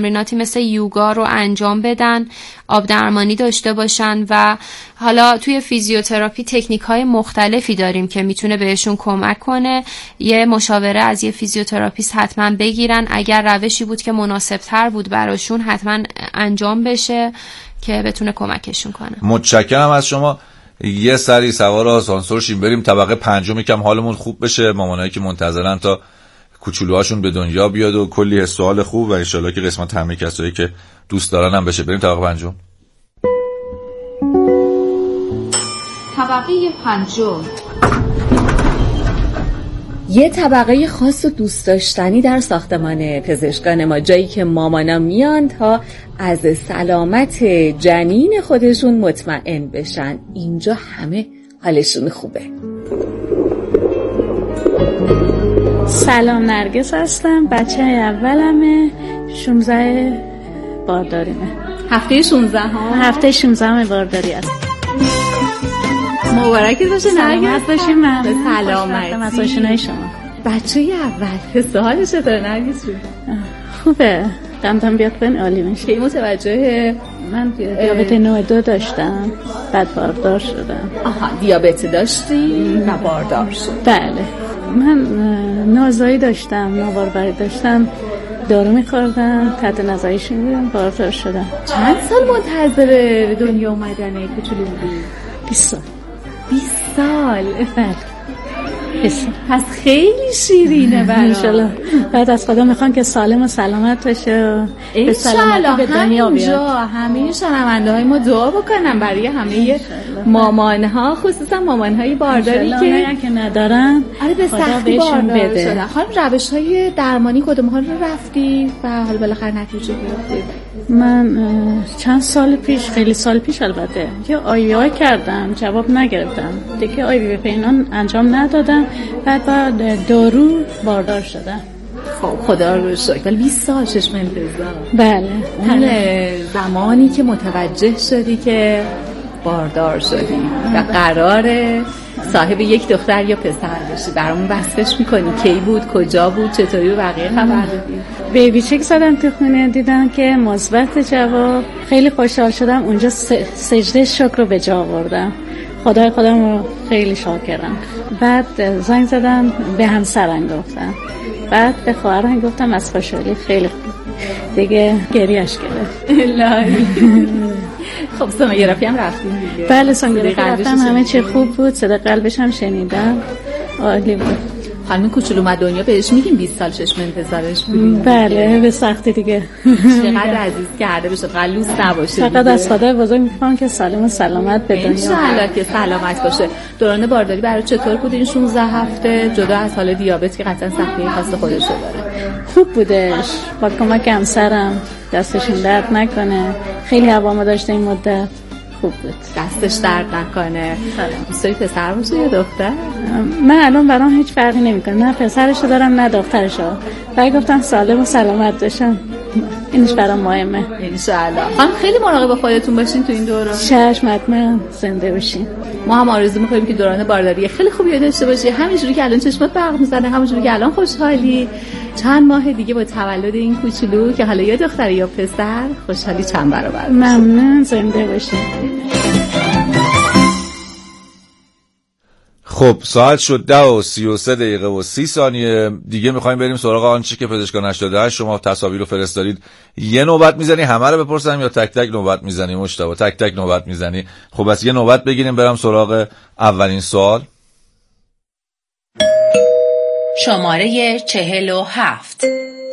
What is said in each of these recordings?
تمریناتی مثل یوگا رو انجام بدن، آب درمانی داشته باشن و حالا توی فیزیوتراپی تکنیک‌های مختلفی داریم که میتونه بهشون کمک کنه. یه مشاوره از یه فیزیوتراپیست حتما بگیرن، اگر روشی بود که مناسب‌تر بود براشون حتما انجام بشه که بتونه کمکشون کنه. متشکرم از شما. یه سری سوار آسانسور شیم بریم طبقه 5، یکم حالمون خوب بشه، مامانایی که منتظرن تا کوچولوهاشون به دنیا بیاد و کلی حس و حال خوب و ان شاءالله که قسمت همه کسایی که دوست دارن هم بشه. بریم طبقه 5. طبقه 5 یه طبقه خاص و دوست داشتنی در ساختمان پزشکان ما، جایی که مامانا میان تا از سلامت جنین خودشون مطمئن بشن. اینجا همه حالشون خوبه. سلام، نرگس هستم، بچه اولمه، 16 بارداریمه. هفته 16 ها؟ هفته 16 بارداری هست. مبارکت باشه نرگس. باشیم. من به سلامتی. از آشنای شما. بچه اول حس حالش چطوره نرگس جون؟ خوبه، دم بیاد بین عالی میشه. کی متوجه؟ من دیابت نوع 2 داشتم، بعد باردار شدم. آها، دیابت داشتی و باردار شد. بله، من نازایی داشتم، ناباروری داشتم، دارو میخوردم، تحت نظرشون بودم، باردار شدم. چند سال منتظر دنیا اومدن کوچولو بودی؟ 20 سال. 20 سال؟ بله. پس خیلی شیرینه برام. انشالله بعد از خدا میخوام که سالم و سلامت باشه و به سلامتی به دنیا بیاد. همه شنونده های ما دعا بکنم برای همه مامان ها، خصوصا مامان های بارداری که ندارن. آره، به سختی باردار شدن. خانم روش های درمانی کدوم ها رو رفتی و حالا بالاخره نتیجه گرفتی؟ من چند سال پیش، خیلی سال پیش البته، یه آی کردم، جواب نگرفتم دیگه، آی پینان انجام ندادم، بعد دارو باردار شدم. خب خدا رو شکر. ولی 20 سال چشم انتظار. بله. اون زمانی که متوجه شدی که باردار شدی و قراره صاحب یک دختر یا پسر بشی، برامون وصفش میکنی؟ کی بود، کجا بود، چطوری و بقیه خبر دادی؟ بیبی چک زدم تو خونه، دیدم که مثبت جواب. خیلی خوشحال شدم، اونجا سجده شکر رو به جا آوردم. خدای خودم رو خیلی شاکرم. بعد زنگ زدم به همسرم گفتم، بعد به خواهرم گفتم از خوشحالی خیلی خوب. دیگه گریهش گرفت. الهی. خب سونوگرافی هم رفتیم دیگه؟ بله، سونوگرافی رفتم، همه چی خوب بود، صدا قلبش هم شنیدم، عالی بود. خانم کوچولو اومد دنیا، بهش میگیم 20 سال چشم انتظارش بودیم؟ بله، به سختی دیگه. چقدر عزیز کرده بشه، قلوس نباشه. فقط از خدای بزرگ میخوام که سالم و سلامت به دنیا بیاد. انشالله که سلامت باشه. دوران بارداری برای چطور بود این 16 هفته، جدا از حال دیابت که قطعا سختی خاص خودش داره؟ خوب بودش، با کمک همسرم، دستشون درد نکنه، خیلی هوامو داشته این مدت، خوب بود. دستش درد نکنه. دوست داری پسر باشه یا دختر؟ من الان برام هیچ فرقی نمیکنه، نه پسرشو دارم نه دخترشو، بعد گفتم سالم و سلامت باشم، اینش برام مهمه. انشالله. خانم خیلی مراقب خودتون باشین تو این دوران. چشم، حتما زنده باشین. ما هم آرزو می‌کنیم که دوران بارداری خیلی خوبی داشته باشی، همینجوری که الان چشمات برق می‌زنه، همینجوری که الان خوشحالی. چند ماه دیگه با تولد این کوچولو که حالا یا دختر یا پسر، خوشحالی چند برابر. ممنون، زنده باشین. خب ساعت شد 10:33 دیگه. میخوایم بریم سراغ آنچه که پزشکان 88 شما تصاویر رو فرستادید. یه نوبت میزنی همه رو بپرسم یا تک تک نوبت میزنی؟ مجتبی تک تک نوبت میزنی. خب بس یه نوبت بگیریم، برم سراغ اولین سوال. شماره 47.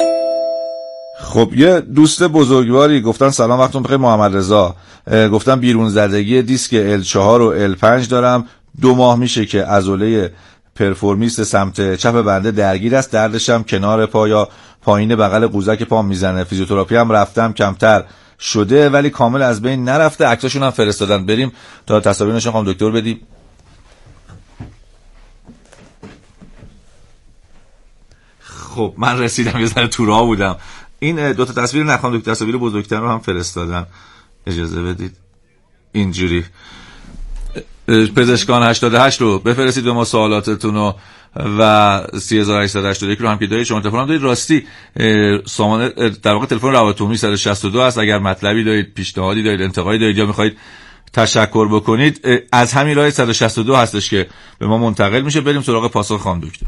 خب یه دوست بزرگواری گفتن سلام، وقتتون بخیر محمد رضا. گفتن بیرون زدگی دیسک L4 و L5 دارم، 2 ماه میشه که عضله پرفورمیست سمت چپ بنده درگیر است، دردشم کنار پا یا پایین بغل قوزک پام میزنه، فیزیوتراپی هم رفتم کمتر شده ولی کامل از بین نرفته. عکساشون هم فرستادن، بریم تا تصاویرشون خانم دکتر بدیم. خب من رسیدم، یه ذره تو راه بودم. این 2 تا تصویر نخوام دکتر، تصاویر بزرگتر رو هم فرستادن، اجازه بدید. اینجوری پزشکان 88 رو بفرستید به ما سوالاتتون رو و 3881 رو هم که دارید. شما تلفن هم دارید. راستی سامان در واقع تلفن روابط عمومی 162 است. اگر مطلبی دارید، پیشنهادی دارید، انتقادی دارید یا میخواید تشکر بکنید، از همین راه 162 هستش که به ما منتقل میشه. بریم سراغ پاسخ خانم دکتر.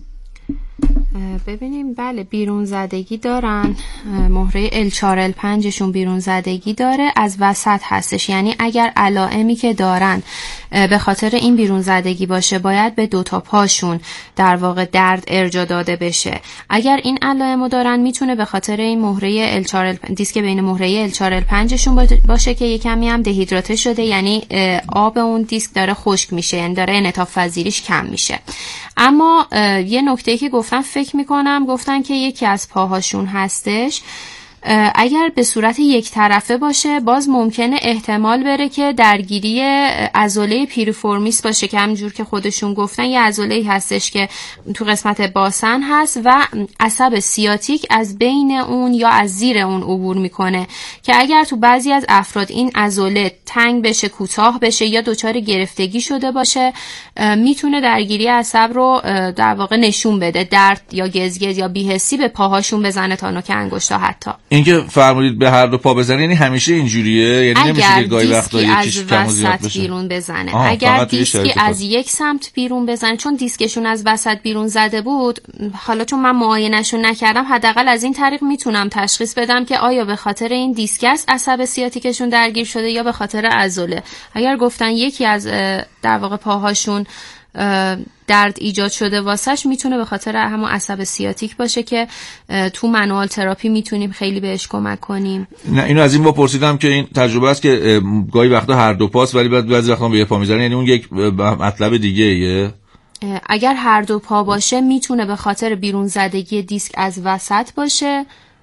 ببینیم. بله، بیرون زدگی دارن، مهره L4 L5 شون بیرون زدگی داره، از وسط هستش. یعنی اگر علائمی که دارن به خاطر این بیرون زدگی باشه، باید به 2 تا پاشون در واقع درد ارجاع داده بشه. اگر این علائمو دارن، میتونه به خاطر این مهره L4 دیسک بین مهره L4 L5 شون باشه که یه کمی هم دهیدراته شده، یعنی آب اون دیسک داره خشک میشه، یعنی داره انعطاف پذیریش کم میشه. اما یه نکته‌ای که گفتن که یکی از پاهاشون هستش، اگر به صورت یک طرفه باشه، باز ممکنه احتمال بره که درگیری عضله پیریفورمیس باشه که همینجور که خودشون گفتن یه عضله‌ای هستش که تو قسمت باسن هست و عصب سیاتیک از بین اون یا از زیر اون عبور میکنه که اگر تو بعضی از افراد این عضله تنگ بشه، کوتاه بشه یا دچار گرفتگی شده باشه، میتونه درگیری عصب رو در واقع نشون بده، درد یا گزگز یا بی‌حسی به پاهاشون بزنه تا نوک انگشتا. حتی اینکه فرمودید به هر دو پا بزنه، یعنی همیشه اینجوریه؟ یعنی نمیشه که گاهی وقتا یکیش کم و زیاد بشه؟ بیرون بزنه. اگر دیسکی از یک سمت بیرون بزنه، چون دیسکشون از وسط بیرون زده بود، حالا چون من معاینه‌شون نکردم، حداقل از این طریق میتونم تشخیص بدم که آیا به خاطر این دیسک است عصب سیاتیکشون درگیر شده یا به خاطر عضله. اگر گفتن یکی از در واقع پاهاشون درد ایجاد شده واسش، میتونه به خاطر همون عصب سیاتیک باشه که تو منوال تراپی میتونیم خیلی بهش کمک کنیم. نه، اینو از این با پرسیدم که این تجربه است که گاهی وقتا هر دو پاست ولی بعضی وقتا به یه پا میزنن، یعنی اون یک مطلب دیگه ایه. اگر هر دو پا باشه، میتونه به خاطر بیرون زدگی دیسک از وسط باشه.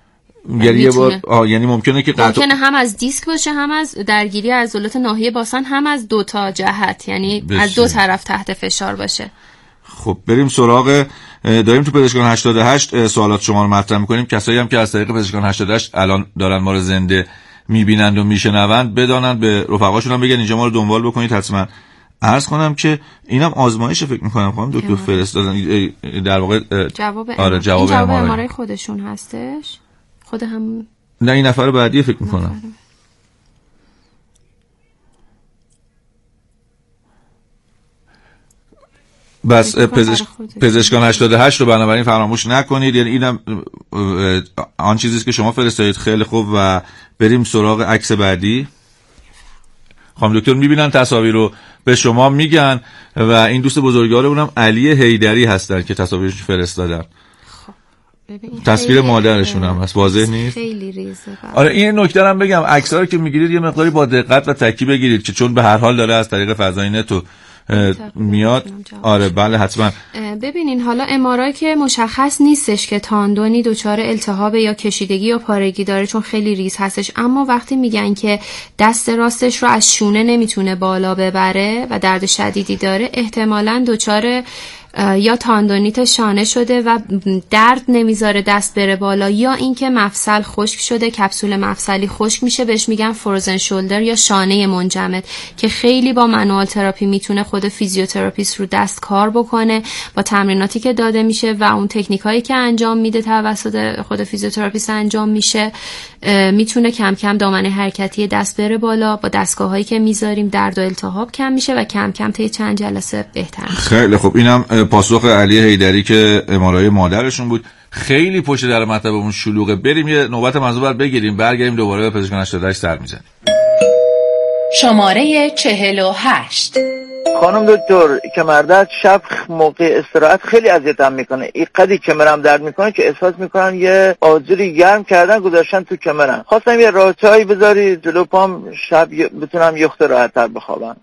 یعنی ممکنه که ممکنه هم از دیسک باشه، هم از درگیری عضلات ناحیه باسن، هم از 2 تا جهت، یعنی از 2 طرف تحت فشار باشه. خب بریم سراغ داریم تو پزشکان 88 سوالات شما رو مطرح می‌کنیم. کسایی هم که از طریق پزشکان 88 الان دارن ما رو زنده می‌بینند و میشنوند، بدانند به رفقاشون هم بگن اینجا ما رو دنبال بکنید حتما. عرض کنم که اینم آزمایش فکر می‌کنم خانم دکتر فرستادن در واقع جواب جواب ام‌آرآی خودشون هستش. خود هم نه، این نفر بعدی فکر میکنم. بس پزشکان 88 رو بنابراین فراموش نکنید. یعنی اینم آن چیزیست که شما فرستادید. خیلی خوب و بریم سراغ عکس بعدی. خانم دکتر میبینن تصاویر رو به شما میگن و این دوست بزرگوار اونم علی حیدری هستن که تصاویرش فرستادن. تصویر مادرشون هم هست، واضح نیست؟ خیلی ریزه. آره، این نکته هم بگم، عکس‌ها رو که میگیرید یه مقداری با دقت و تکی بگیرید که چون به هر حال داره از طریق فضای نت میاد. آره بله حتما. ببینین حالا ام‌آرآی که مشخص نیستش که تاندونی دچار التهاب یا کشیدگی یا پارگی داره چون خیلی ریز هستش، اما وقتی میگن که دست راستش رو از شونه نمیتونه بالا ببره و درد شدیدی داره، احتمالاً دچار یا تاندونیت شانه شده و درد نمیذاره دست بره بالا، یا اینکه مفصل خشک شده، کپسول مفصلی خشک میشه، بهش میگن فروزن شولدر یا شانه منجمد که خیلی با منوال تراپی میتونه خود فیزیوتراپیست رو دست کار بکنه با تمریناتی که داده میشه و اون تکنیکایی که انجام میده توسط خود فیزیوتراپیست انجام میشه، میتونه کم کم دامنه حرکتی دست بره بالا. با دستگاهایی که میذاریم درد و التهاب کم میشه و کم کم طی چند جلسه بهتر میشه. خیلی خوب، اینم پاسخ علی حیدری که ام‌آرآی مادرشون بود. خیلی پشت در مطلبمون شلوغه. بریم یه نوبت موضوع بگیریم، برگردیم دوباره به پزشکان 88 سر میزنیم. شماره 48. خانم دکتر، کمردرد شب موقع استراحت خیلی اذیتم میکنه. این قدی کمرم درد میکنه که احساس میکنم یه آجری گرم کردن گذاشتن تو کمرم. خواستم یه راهچایی بذاری جلو پام شب بتونم یه خورده راحت‌تر بخوابم.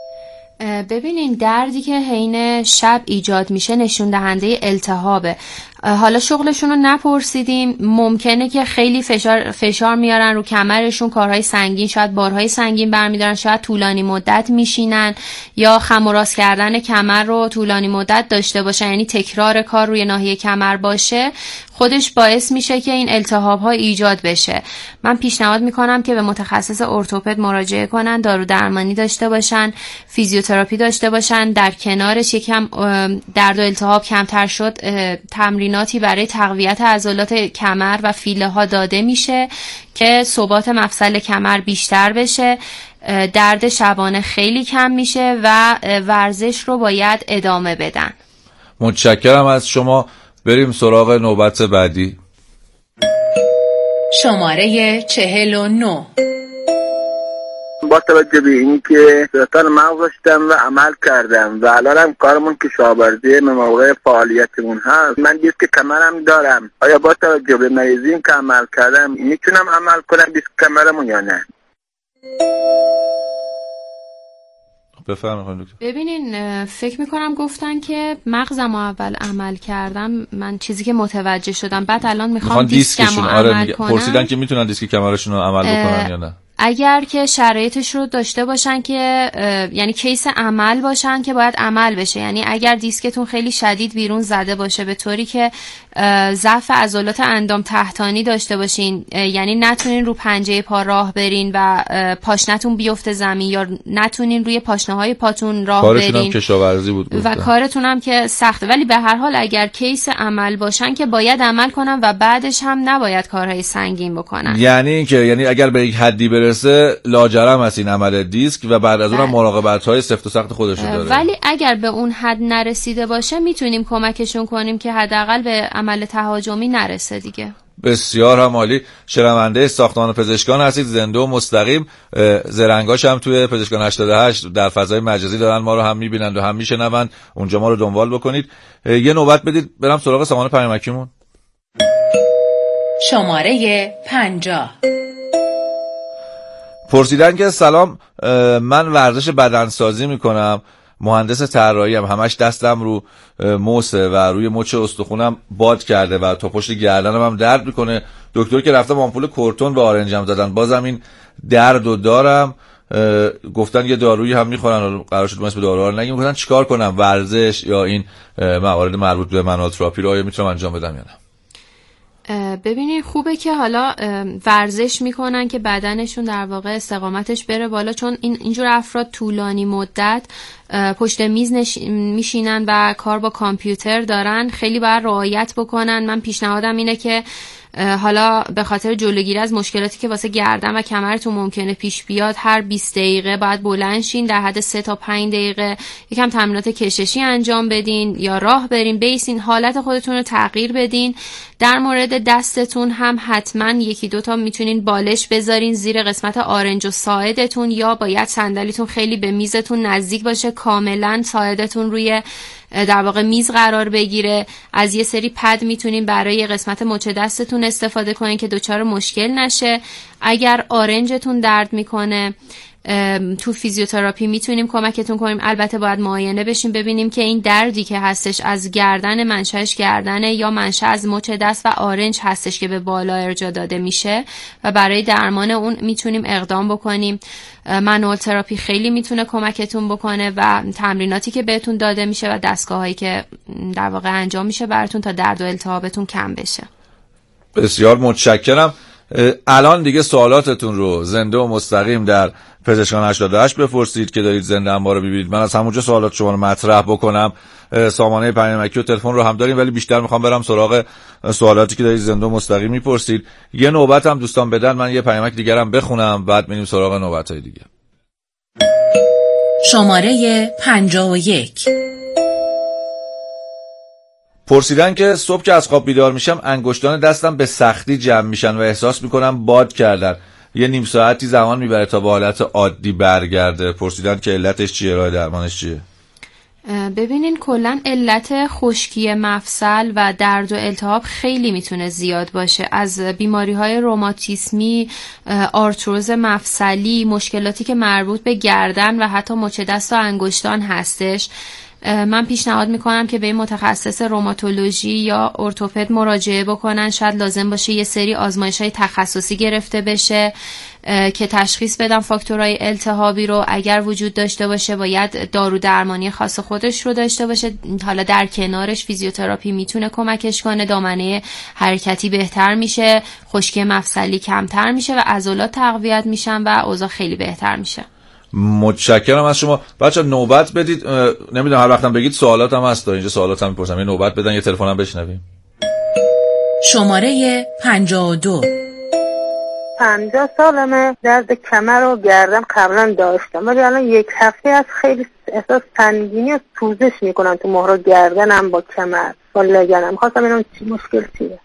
ببینین دردی که حین شب ایجاد میشه نشون دهنده التهابه. حالا شغلشون رو نپرسیدیم، ممکنه که خیلی فشار میارن رو کمرشون، کارهای سنگین، شاید بارهای سنگین برمیدارن، شاید طولانی مدت میشینن یا خم و راست کردن کمر رو طولانی مدت داشته باشن، یعنی تکرار کار روی ناحیه کمر باشه، خودش باعث میشه که این التهاب ها ایجاد بشه. من پیشنهاد میکنم که به متخصص ارتوپد مراجعه کنن، دارو درمانی داشته باشن، فیزیوتراپی داشته باشن، در کنارش یکم درد و التهاب کمتر شد تمریناتی برای تقویت عضلات کمر و فیله ها داده میشه که ثبات مفصل کمر بیشتر بشه، درد شبانه خیلی کم میشه و ورزش رو باید ادامه بدن. متشکرم از شما. بریم سراغ نوبت بعدی. شماره 49. با توجه به این که سرطان مغز داشتم و عمل کردم و الانم کارمون کشاورزی موقع فعالیتمون هست، من دیسک کمرم دارم، آیا با توجه به مریضی که عمل کردم میتونم عمل کنم دیسک کمرمون یا نه؟ بفرمایید دکتر. ببینین فکر میکنم گفتن که مغزم اول عمل کردم، من چیزی که متوجه شدم، بعد الان میخوام دیسکم رو عمل کنم. پرسیدن که میتونن دیسک کمرشون رو عمل بکنن یا نه. اگر که شرایطش رو داشته باشن که یعنی کیس عمل باشن که باید عمل بشه، یعنی اگر دیسکتون خیلی شدید بیرون زده باشه به طوری که ضعف عضلات اندام تحتانی داشته باشین، یعنی نتونین رو پنجه پا راه برین و پاشنتون بیفته زمین یا نتونین روی پاشنه‌های پاتون راه برین، کارتون هم کشاورزی بود و کارتون هم که سخته، ولی به هر حال اگر کیس عمل باشن که باید عمل کنن و بعدش هم نباید کارهای سنگین بکنن. یعنی اگر به یک حدی برسه لاجرم هست این عمل دیسک و بعد از اونم مراقبت‌های سفت و سخت خودش داره. ولی اگر به اون حد نرسیده باشه میتونیم کمکشون کنیم که حداقل به عمل تهاجمی نرسه دیگه. بسیار هم عالی. شنونده ساختمان پزشکان هستید، زنده و مستقیم. زرنگاش هم توی پزشکان 88 در فضای مجازی دارن، ما رو هم میبینند و هم میشنوند، اونجا ما رو دنبال بکنید. یه نوبت بدید برم سراغ سامان پیامکیمون. شماره 50. پرسیدن که سلام، من ورزش بدنسازی میکنم، مهندس طراحی ام، همش دستم رو موسه و روی مچ استخونم باد کرده و تا پشت گردنم هم درد میکنه. دکتر که رفتم آمپول کورتون و آرنجم زدن، بازم این دردو دارم. گفتن یه دارویی هم میخورن، قرار شد اسم داروها رو نگیم. گفتن چیکار کنم، ورزش یا این موارد مربوط به منالتراپی رو آیا میتونم انجام بدم یا نه؟ ببینید خوبه که حالا ورزش میکنن که بدنشون در واقع استقامتش بره بالا، چون اینجور افراد طولانی مدت پشت میز میشینن و کار با کامپیوتر دارن، خیلی باید رعایت بکنن. من پیشنهادم اینه که حالا به خاطر جلوگیری از مشکلاتی که واسه گردن و کمرتون ممکنه پیش بیاد، هر 20 دقیقه باید بلند شین، در حد 3 تا 5 دقیقه یکم تمرینات کششی انجام بدین یا راه برین، بیسین، حالت خودتون رو تغییر بدین. در مورد دستتون هم حتما 1-2 تا میتونین بالش بذارین زیر قسمت آرنج و ساعدتون، یا باید صندلیتون خیلی به میزتون نزدیک باشه، کاملا ساعدتون روی در واقع میز قرار بگیره. از یه سری پد میتونین برای قسمت مچ دستتون استفاده کنین که دچار مشکل نشه. اگر آرنجتون درد میکنه تو فیزیوتراپی میتونیم کمکتون کنیم، البته باید معاینه بشیم ببینیم که این دردی که هستش از گردن، منشأش گردنه یا منشأ از مچ دست و آرنج هستش که به بالا ارجاع داده میشه و برای درمان اون میتونیم اقدام بکنیم. منوال تراپی خیلی میتونه کمکتون بکنه و تمریناتی که بهتون داده میشه و دستگاهایی که در واقع انجام میشه براتون تا درد و التهابتون کم بشه. بسیار متشکرم. الان دیگه سوالاتتون رو زنده و مستقیم در پزشکان 88 بپرسید که دارید زنده ما رو ببینید. من از همونجا سوالات شما رو مطرح بکنم. سامانه پیامکی و تلفن رو هم داریم، ولی بیشتر میخوام برم سراغ سوالاتی که دارید زنده و مستقیم میپرسید. یه نوبت هم دوستان بدن، من یه پیامک دیگرم بخونم، بعد میریم سراغ نوبت‌های دیگه. شماره 51. پرسیدن که صبح که از خواب بیدار میشم انگشتان دستم به سختی جمع میشن و احساس میکنم باد کردن، یه نیم ساعتی زمان میبره تا به حالت عادی برگرده. پرسیدن که علتش چیه، راه درمانش چیه؟ ببینین کلن علت خشکی مفصل و درد و التهاب خیلی میتونه زیاد باشه، از بیماری‌های روماتیسمی، آرتروز مفصلی، مشکلاتی که مربوط به گردن و حتی مچ دست و انگشتان هستش. من پیشنهاد میکنم که به این متخصص روماتولوژی یا ارتوپد مراجعه بکنن. شاید لازم باشه یه سری آزمایش‌های تخصصی گرفته بشه که تشخیص بدن فاکتورهای التهابی رو. اگر وجود داشته باشه باید دارو درمانی خاص خودش رو داشته باشه. حالا در کنارش فیزیوتراپی میتونه کمکش کنه، دامنه حرکتی بهتر میشه، خشکی مفصلی کمتر میشه و عضلات تقویت میشن و اوضاع خیلی بهتر میشه. متشکرم از شما. بچه نوبت بدید، نمیدونم هر وقتم بگید سوالات هم هست، اینجا سوالات هم میپرسم، یه نوبت بدن، یه تلفن هم بشنویم. شماره 52. 50 سالمه. درد کمر و گردن قبلا داشتم ولی الان 1 هفته از خیلی احساس سنگینی و سوزش میکنم تو مهر گردنم با کمر با لگنم. خواستم اینم چی مشکل چیه؟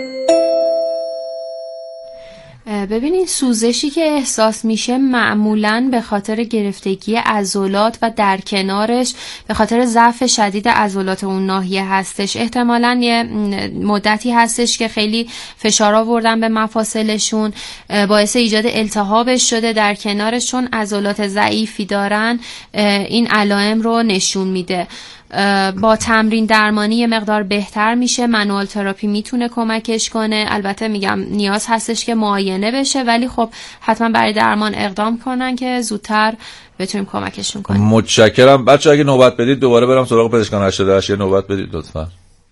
ببینین سوزشی که احساس میشه معمولاً به خاطر گرفتگی عضلات و در کنارش به خاطر ضعف شدید عضلات اون ناحیه هستش. احتمالاً یه مدتی هستش که خیلی فشار آوردن به مفاصلشون، باعث ایجاد التهابش شده در کنارش. چون عضلات ضعیفی دارن این علائم رو نشون میده. با تمرین درمانی یه مقدار بهتر میشه. منوال تراپی میتونه کمکش کنه. البته میگم نیاز هستش که معاینه بشه ولی خب حتما برای درمان اقدام کنن که زودتر بتونیم کمکشون کنیم. متشکرم. بچه اگه نوبت بدید دوباره برم سراغ پزشکان 88. یه نوبت بدید لطفا.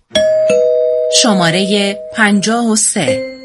شماره 53.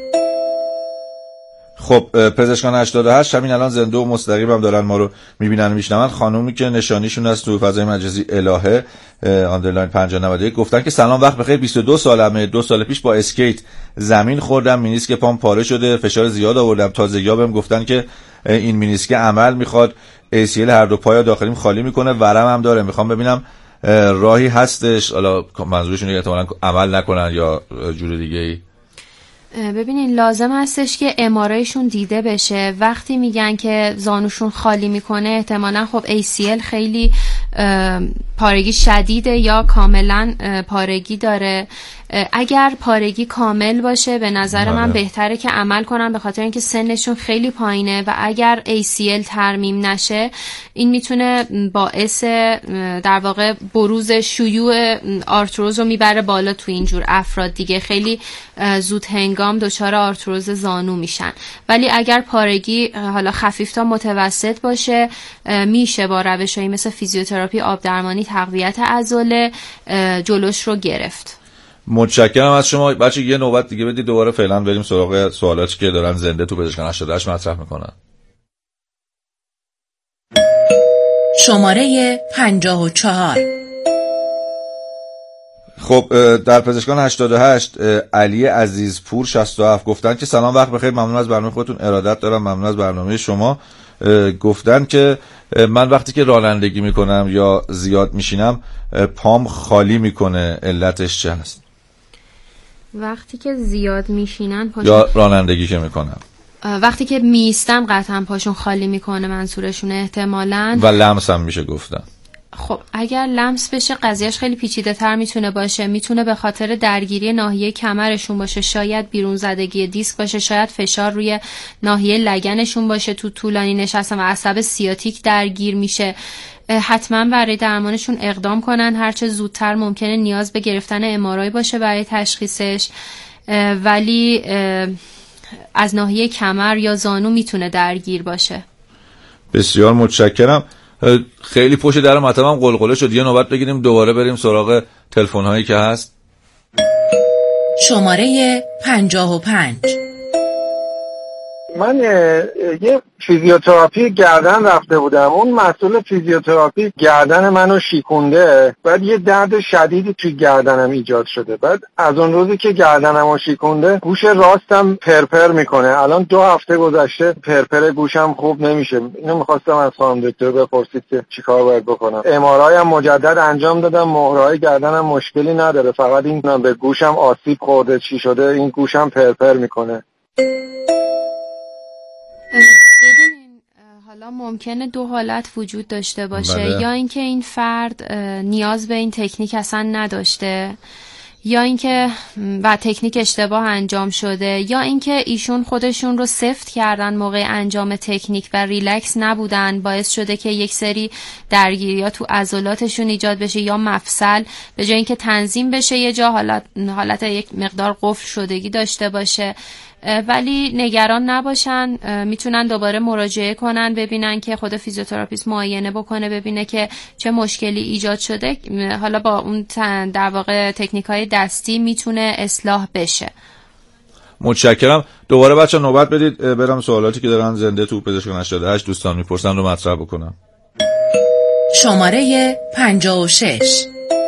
خب پزشکان 88 همین الان زنده و مستقیم هم دارن ما رو میبینن و میشنون. خانومی که نشانیشون از تو فضای مجازی الهه آندرلاین 5091 گفتن که سلام وقت بخیر، 22 سالمه، 2 سال پیش با اسکیت زمین خوردم، مینیسک پام پاره شده، فشار زیاد آوردم، تازگی‌ها بهم گفتن که این مینیسک عمل میخواد، ACL هر دو پای داخلیم خالی میکنه، ورم هم داره. میخوام ببینم راهی هستش، حالا منظورشون اینه احتمالاً عمل نکنن یا جور دیگه‌ای. ببینین لازم هستش که امارایشون دیده بشه. وقتی میگن که زانوشون خالی میکنه احتمالاً خب ACL خیلی پارگی شدیده یا کاملا پارگی داره. اگر پارگی کامل باشه به نظر من بهتره که عمل کنن، به خاطر اینکه سنشون خیلی پایینه و اگر ACL ترمیم نشه این میتونه باعث در واقع بروز شیوع آرتروز رو میبره بالا تو اینجور افراد دیگه. خیلی زود هنگام دچار آرتروز زانو میشن. ولی اگر پارگی حالا خفیف تا متوسط باشه میشه با روشایی مثل فیزیوتراپی، آب درمانی، تقویت عضله جلوش رو گرفت. متشکرم از شما. بچه یه نوبت دیگه بدید دوباره، فعلا بریم سراغ سوالاتی که دارن زنده تو پزشکان 88 مطرح میکنن. شماره 54. خب در پزشکان 88 علی عزیزپور 67 گفتن که سلام وقت بخیر، ممنون از برنامه خودتون، ارادت دارم، ممنون از برنامه شما. گفتن که من وقتی که رانندگی میکنم یا زیاد میشینم پام خالی میکنه، علتش چه هست؟ وقتی که زیاد میشینن یا رانندگی که میکنم، وقتی که میستم قطعا پاشون خالی میکنه منظورشونه احتمالاً. و لمس هم میشه گفتن. خب اگر لمس بشه قضیهش خیلی پیچیده تر میتونه باشه. میتونه به خاطر درگیری ناحیه کمرشون باشه، شاید بیرون زدگی دیسک باشه، شاید فشار روی ناحیه لگنشون باشه، تو طولانی نشستن و عصب سیاتیک درگیر میشه. حتما برای درمانشون اقدام کنن. هرچه زودتر ممکنه نیاز به گرفتن MRI باشه برای تشخیصش، ولی از ناحیه کمر یا زانو میتونه درگیر باشه. بسیار متشکرم. خیلی پشت در مطلبم قلقله شد. یه نوبت بگیریم دوباره بریم سراغ تلفن هایی که هست. شماره 55. من یه فیزیوتراپی گردن رفته بودم. اون مسئول فیزیوتراپی گردن منو شیکونده، بعد یه درد شدیدی توی گردنم ایجاد شده. بعد از اون روزی که گردنمو شیکونده گوش راستم پرپر میکنه. الان 2 هفته گذشته پرپر گوشم خوب نمیشه. اینو میخواستم از خانم دکتر بپرسید که چیکار باید بکنم. MRI هم مجدد انجام دادم، مهرهای گردنم مشکلی نداره، فقط این به گوشم آسیب خورده. چی شده این گوشم پرپر میکنه؟ ببینین حالا ممکنه 2 حالت وجود داشته باشه. یا اینکه این فرد نیاز به این تکنیک اصلا نداشته، یا اینکه و تکنیک اشتباه انجام شده، یا اینکه ایشون خودشون رو سفت کردن موقع انجام تکنیک و ریلکس نبودن، باعث شده که یک سری درگیری‌ها تو عضلاتشون ایجاد بشه یا مفصل به جای اینکه تنظیم بشه یه جا حالت یک مقدار قفل شدگی داشته باشه. ولی نگران نباشن، میتونن دوباره مراجعه کنن، ببینن که خود فیزیوتراپیست معاینه بکنه ببینه که چه مشکلی ایجاد شده، حالا با اون در واقع تکنیک‌های دستی میتونه اصلاح بشه. متشکرم. دوباره بچه نوبت بدید برم سوالاتی که دارن زنده تو پزشک 88 دوستان میپرسن رو مطرح بکنم. شماره 56.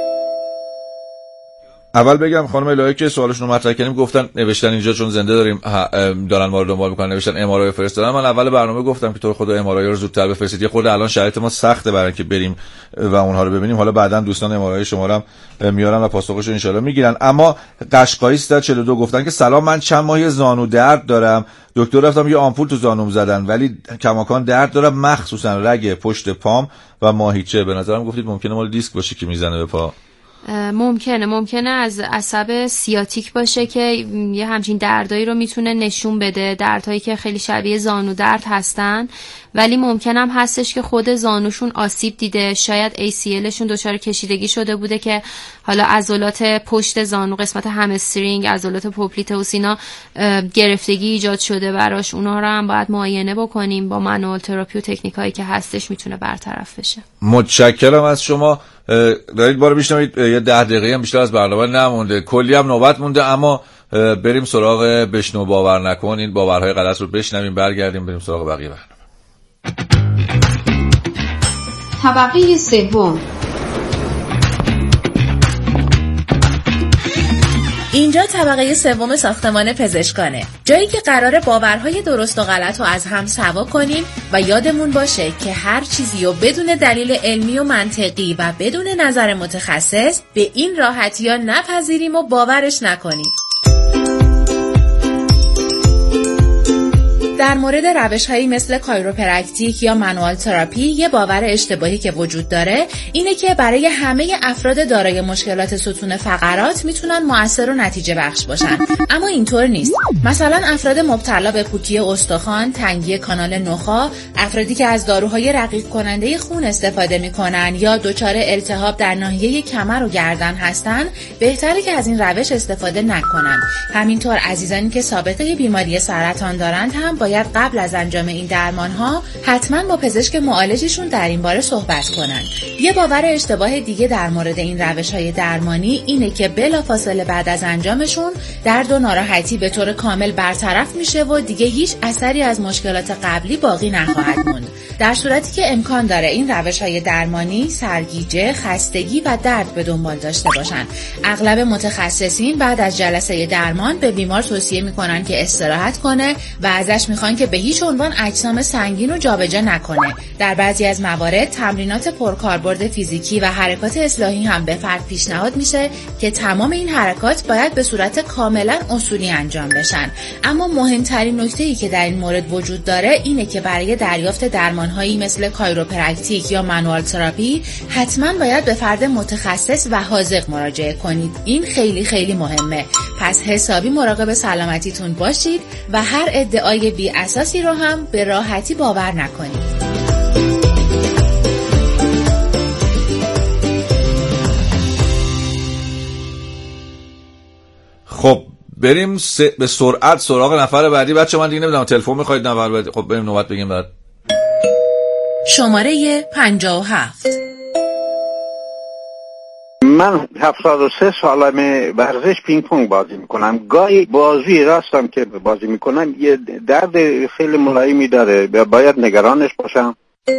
اول بگم خانم الهی که سوالشون رو مطرح کردیم گفتن نوشتن اینجا چون زنده داریم دارن ما رو دنبال میکنن، نوشتن ام آر آی فرستادن. من اول برنامه گفتم که تو خدا ام آر آی رو زودتر بفرستید، یه خورده الان شرایط ما سخته برای اینکه بریم و اونها رو ببینیم. حالا بعداً دوستان ام آر آی شما رو میارن و پاسخش رو ان شاء الله میگیرن. اما قشقایی 342 گفتن که سلام، من چند ماهی زانو درد دارم، دکتر رفتم یه آمپول تو زانوم زدن ولی کماکان درد دارم، مخصوصا رگ پشت پام و ماهیچه. به نظرم گفتید ممکنه مال دیسک باشه که میزنه به پا. ممکنه از عصب سیاتیک باشه که یه همچین دردایی رو میتونه نشون بده، دردهایی که خیلی شبیه زانو درد هستن، ولی ممکنم هستش که خود زانوشون آسیب دیده، شاید ACLشون دچار کشیدگی شده بوده که حالا عضلات پشت زانو، قسمت همسترینگ، عضلات پوپلیتوس اینا گرفتگی ایجاد شده براش. اونا رو هم باید معاینه بکنیم با منوال تراپی و تکنیکایی که هستش میتونه برطرف بشه. متشکرم از شما. دارید بارو میشنوید، یه 10 دقیقه هم بیشتر از برنامه نمونده، کلی هم نوبت مونده، اما بریم سراغ بشنو باور نکن، این باورهای غلط رو بشنویم برگردیم بریم سراغ بقیه برنامه. طبقه سوم. اینجا طبقه سوم ساختمان پزشکانه، جایی که قراره باورهای درست و غلط رو از هم سوا کنیم و یادمون باشه که هر چیزی رو بدون دلیل علمی و منطقی و بدون نظر متخصص به این راحتی ها نپذیریم و باورش نکنیم. در مورد روش‌هایی مثل کایروپرکتیک یا منوال تراپی یه باور اشتباهی که وجود داره اینه که برای همه افراد دارای مشکلات ستون فقرات میتونن مؤثر و نتیجه بخش باشن، اما اینطور نیست. مثلا افراد مبتلا به پوکی استخوان، تنگی کانال نخاع، افرادی که از داروهای رقیق کننده خون استفاده میکنن یا دچار التهاب در ناحیه کمر و گردن هستن، بهتره که از این روش استفاده نکنن. همینطور عزیزانی که سابقه بیماری سرطان دارند هم باید قبل از انجام این درمان‌ها حتما با پزشک معالجشون در این باره صحبت کنن. یه باور اشتباه دیگه در مورد این روش‌های درمانی اینه که بلافاصله بعد از انجامشون درد و ناراحتی به طور کامل برطرف میشه و دیگه هیچ اثری از مشکلات قبلی باقی نخواهد موند. در صورتی که امکان داره این روش‌های درمانی سرگیجه، خستگی و درد به دنبال داشته باشن. اغلب متخصصین بعد از جلسه درمان به بیمار توصیه میکنن که استراحت کنه و ازش میخوان که به هیچ عنوان اجسام سنگین رو جابجا نکنه. در بعضی از موارد تمرینات پرکاربرد فیزیکی و حرکات اصلاحی هم به فرد پیشنهاد میشه که تمام این حرکات باید به صورت کاملا اصولی انجام بشن. اما مهمترین نکته‌ای که در این مورد وجود داره اینه که برای دریافت درمان‌هایی مثل کایروپرکتیک یا منوال تراپی حتما باید به فرد متخصص و حاذق مراجعه کنید. این خیلی خیلی مهمه. پس حسابی مراقب سلامتیتون باشید و هر ادعای بی اساسی رو هم به راحتی باور نکنید. خب بریم به سرعت سراغ نفر بعدی. بچه من دیگه نمیدونم تلفن میخواید نفر بعدی؟ خب بریم نوبت بگیم بعد. شماره 57. من 73 سالمه، ورزش پینگ پونگ بازی میکنم. گاهی بازی راستم که بازی میکنم یه درد خیلی ملایمی داره، باید نگرانش باشم؟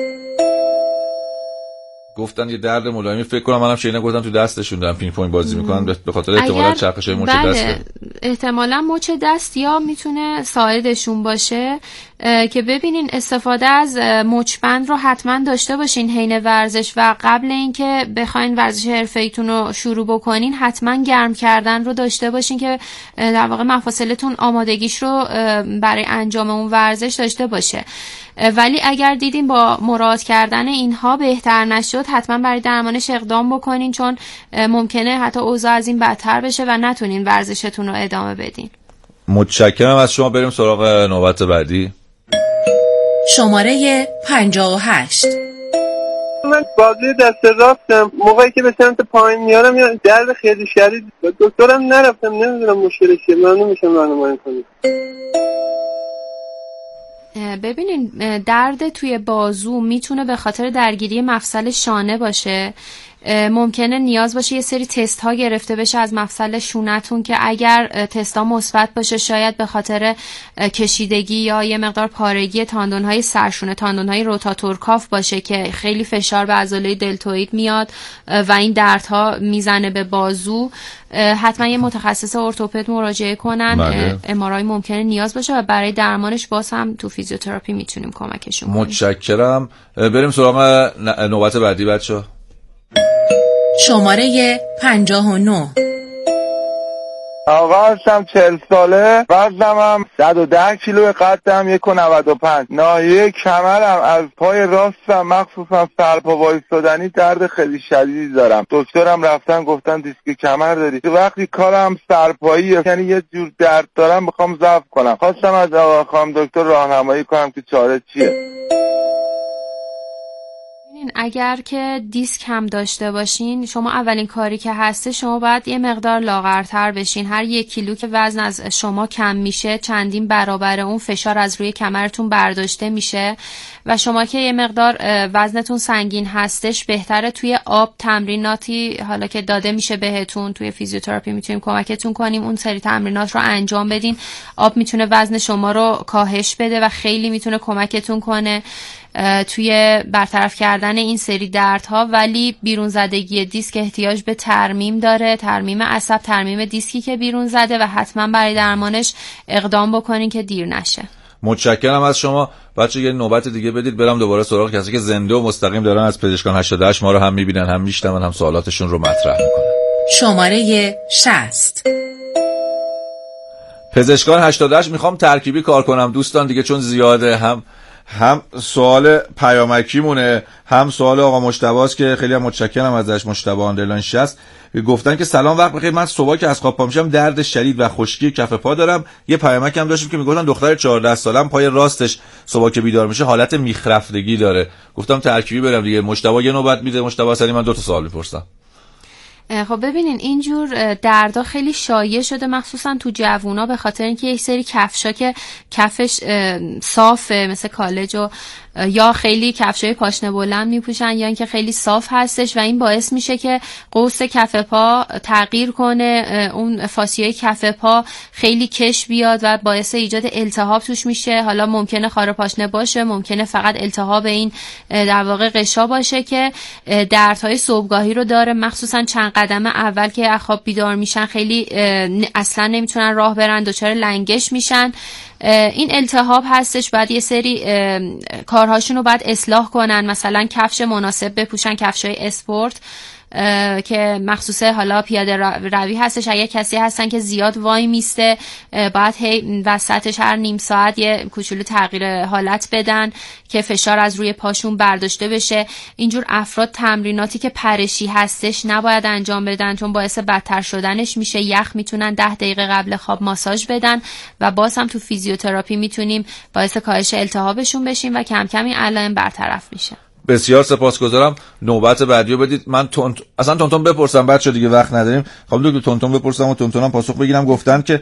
گفتن یه درد ملایمی، فکر کنم منم شینا گفتم تو دستشون دارن پینگ پونگ بازی میکنن به خاطر احتمالاً چرخشای مچ دسته. احتمالاً مچ دست یا میتونه ساعدشون باشه که ببینین استفاده از مچبند رو حتما داشته باشین حین ورزش و قبل اینکه بخواین ورزش حرفه‌ایتون رو شروع بکنین حتما گرم کردن رو داشته باشین که در واقع مفاصلتون آمادگیش رو برای انجام اون ورزش داشته باشه. ولی اگر دیدین با مراعات کردن اینها بهتر نشد، حتما برای درمانش اقدام بکنین، چون ممکنه حتی اوضاع از این بدتر بشه و نتونین ورزشتون رو ادامه بدین. متشکرم از شما. بریم سراغ نوبت بعدی. شماره 58. من بازی دست راستم، موقعی که به سمت پایین میارم یا درد خیلی شدید، دکترم نرفتم، نمیدونم مشکلش چیه، من نمیشم راهنمایی کنم. ببینین درد توی بازو میتونه به خاطر درگیری مفصل شانه باشه. ممکنه نیاز باشه یه سری تست ها گرفته بشه از مفصل شونتون که اگر تست ها مثبت باشه شاید به خاطر کشیدگی یا یه مقدار پارگی تاندون های سرشونه، تاندون های روتاتور کاف باشه که خیلی فشار به عضله دلتوئید میاد و این دردها میزنه به بازو. حتما یه متخصص ارتوپد مراجعه کنن. MRI ممکنه نیاز باشه و برای درمانش باز هم تو فیزیوتراپی میتونیم کمکشون کنیم. متشکرم. بریم سراغ نوبت بعدی بچه‌ها. شماره 59. آقا هستم 40 ساله، وزنم هم 110 کیلو، قدم 1.95. ناحیه کمرم از پای راستم مخصوصا سرپا وایستادنی درد خیلی شدیدی دارم. دکترم رفتن گفتن دیسک کمر داری. وقتی کارم سرپاییه، یعنی یه جور درد دارم، میخوام ضعف کنم. خواستم از آقا خانم دکتر راهنمایی کنم که چاره چیه. اگر که دیسک هم داشته باشین، شما اولین کاری که هسته شما باید یه مقدار لاغرتر بشین. هر 1 کیلو که وزن از شما کم میشه چندین برابر اون فشار از روی کمرتون برداشته میشه و شما که یه مقدار وزنتون سنگین هستش بهتره توی آب تمریناتی حالا که داده میشه بهتون توی فیزیوتراپی میتونیم کمکتون کنیم اون سری تمرینات رو انجام بدین. آب میتونه وزن شما رو کاهش بده و خیلی میتونه کمکتون کنه توی برطرف کردن این سری دردها. ولی بیرون زدگی دیسک احتیاج به ترمیم داره، ترمیم عصب، ترمیم دیسکی که بیرون زده و حتما برای درمانش اقدام بکنین که دیر نشه. متشکرم از شما. بچه یه نوبت دیگه بدید برم دوباره سراغ کسی که زنده و مستقیم دارن از پزشکان 88 ما رو هم میبینن، هم میشنون، هم سوالاتشون رو مطرح میکنن. شماره 60. پزشکان 88 میخوام ترکیبی کار کنم دوستان دیگه، چون زیاده. هم سوال پیامکی مونه، هم سوال آقا مجتباست که خیلی هم متشکرم ازش. مجتبی آندرلاین 60 گفتن که سلام، وقت بخیر، من صبح که از خواب پا میشم درد شدید و خشکی کف پا دارم. یه پیامک هم داشتیم که میگفتن دختر 14 سالم پای راستش صبح که بیدار میشه حالت میخرفتگی داره. گفتم ترکیبی برم دیگه. مجتبی یه نوبت میده. مجتبی سری من 2 تا سوال میپرسم. خب ببینین اینجور دردا خیلی شایع شده مخصوصا تو جوونا، به خاطر اینکه یک سری کفشا که کفش صافه مثل کالج و یا خیلی کفشای پاشنه بلند میپوشن یا اینکه خیلی صاف هستش و این باعث میشه که قوس کف پا تغییر کنه، اون فاسیای کف پا خیلی کش بیاد و باعث ایجاد التهاب توش میشه. حالا ممکنه خار پاشنه باشه، ممکنه فقط التهاب این در واقع قشا باشه که دردهای صبحگاهی رو داره. مخصوصا چند قدم اول که از خواب بیدار میشن خیلی اصلا نمیتونن راه برن، دچار لنگش میشن. این التهاب هستش، بعد یه سری کارهاشون رو باید اصلاح کنن، مثلا کفش مناسب بپوشن، کفشای اسپورت که مخصوص حالا پیاده روی هستش. اگه کسی هستن که زیاد وای میسته باید وسطش هر نیم ساعت یه کوچولو تغییر حالت بدن که فشار از روی پاشون برداشته بشه. اینجور افراد تمریناتی که پرشی هستش نباید انجام بدن چون باعث بدتر شدنش میشه. یخ میتونن 10 دقیقه قبل خواب ماساژ بدن و باز هم تو فیزیوتراپی میتونیم باعث کاهش التهابشون بشیم و کم کم این علائم برطرف میشه. بسیار سپاسگزارم. نوبت بعدیو بدید. من تونتون بپرسم بچه دیگه وقت نداریم. خب دکتر تونتون بپرسم و تونتونم پاسخ بگیرم. گفتن که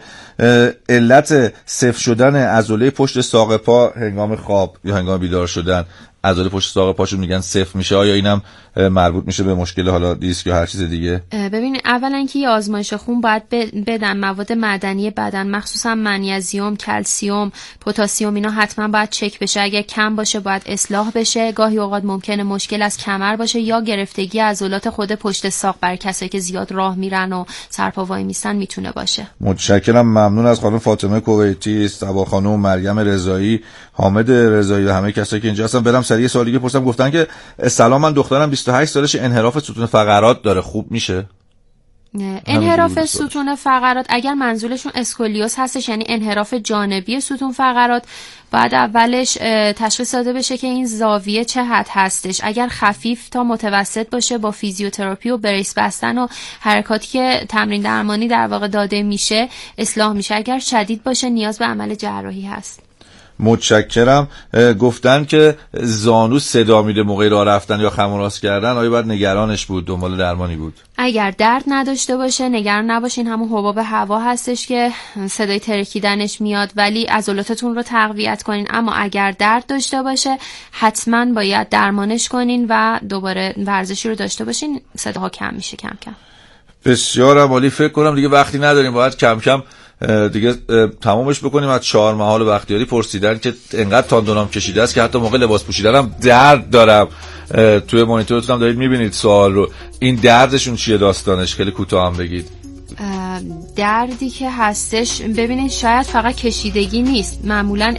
علت سفت شدن عضله پشت ساق پا هنگام خواب یا هنگام بیدار شدن، عضله پشت ساق پاشون میگن سفت میشه، آیا اینم مربوط میشه به مشکل حالا دیسک یا هر چیز دیگه؟ ببینید اولا که یه آزمایش خون باید بدن، مواد معدنی بدن مخصوصا منیزیم، کلسیم، پتاسیم اینا حتما باید چک بشه. اگه کم باشه باید اصلاح بشه. گاهی اوقات ممکنه مشکل از کمر باشه یا گرفتگی عضلات خود پشت ساق، برای کسایی که زیاد راه میرن و سرپا وای میستن میتونه باشه. متشکرم. ممنون از خانم فاطمه کویتی، صبا خانم، مریم رضایی، حامد رضایی و همه کسایی که اینجا هستن. برم سریع سوال دیگه پرسم. گفتن که سلام، من دخترم 28 سالش انحراف ستون فقرات داره، خوب میشه؟ انحراف ستون فقرات، اگر منظورشون اسکولیوز هستش یعنی انحراف جانبی ستون فقرات، بعد اولش تشخیص داده بشه که این زاویه چه حد هستش. اگر خفیف تا متوسط باشه با فیزیوتراپی و بریس بستن و حرکاتی که تمرین درمانی در واقع داده میشه اصلاح میشه. اگر شدید باشه نیاز به عمل جراحی هست. متشکرم. گفتن که زانو صدا میده موقع راه رفتن یا خم و راست کردن، آیا باید نگرانش بود، دنبال درمانی بود؟ اگر درد نداشته باشه نگران نباشین، همون حباب هوا هستش که صدای ترکیدنش میاد، ولی عضلاتتون رو تقویت کنین. اما اگر درد داشته باشه حتما باید درمانش کنین و دوباره ورزشی رو داشته باشین، صداها کم میشه کم کم. بسیار عالی. فکر کنم دیگه وقتی نداریم، باید کم کم دیگه تمامش بکنیم. از 4 محال بختیاری پرسیدن که انقدر تاندونام کشیده است که حتی موقع لباس پوشیدنم درد دارم. توی مانیتورتون هم دارید میبینید سوال رو. این دردشون چیه داستانش؟ خیلی کوتاه هم بگید. دردی که هستش ببینید شاید فقط کشیدگی نیست، معمولا